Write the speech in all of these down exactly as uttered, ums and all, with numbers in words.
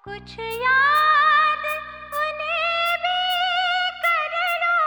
कुछ याद उन्हें भी कर लो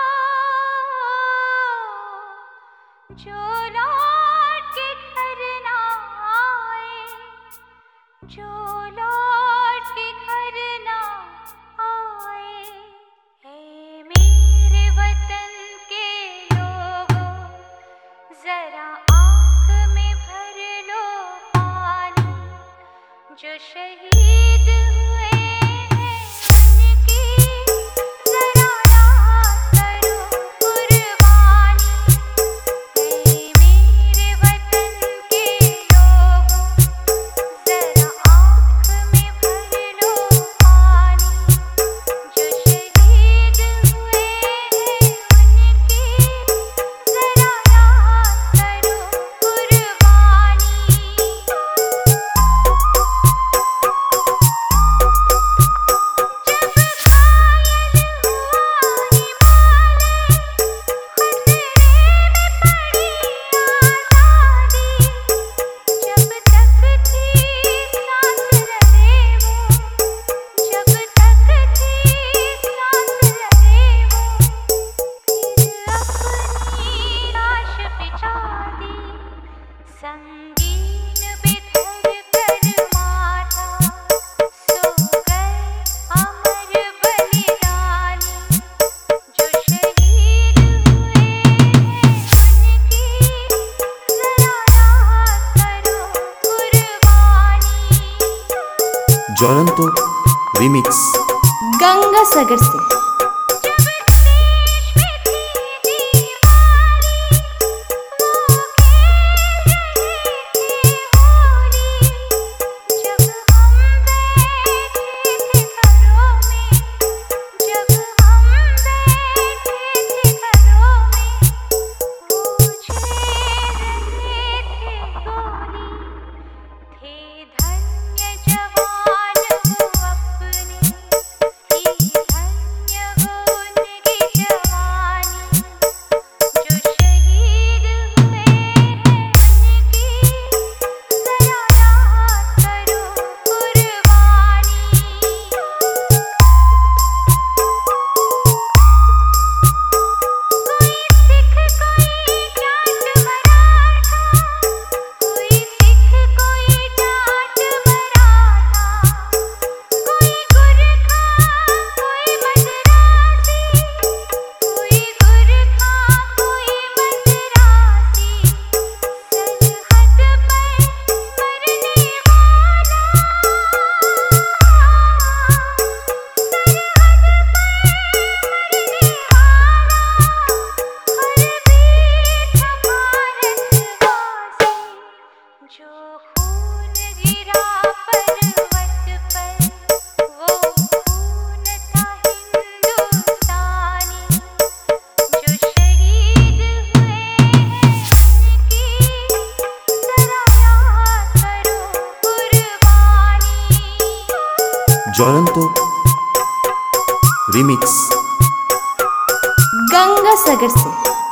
जो लौट के घर ना आए, जो लौट के घर ना आए। हे मेरे वतन के लोगों, जरा आँख में भर लो पानी, जो शहीद हुए हैं उनकी जरा याद करो कुर्बानी। हे मेरे वतन के लोगों, जरा आँख में भर लो पानी, जो शहीद हुए हैं उनकी जरा याद करो कुर्बानी। संगीन बिखर कर माथा सो गए अमर बलिदानी, जो शहीद हुए हैं उनकी जरा याद करो कुर्बानी। ज्वलंतो रिमिक्स गंगासागर से ज्वलंतो रिमिक्स गंगासागर से।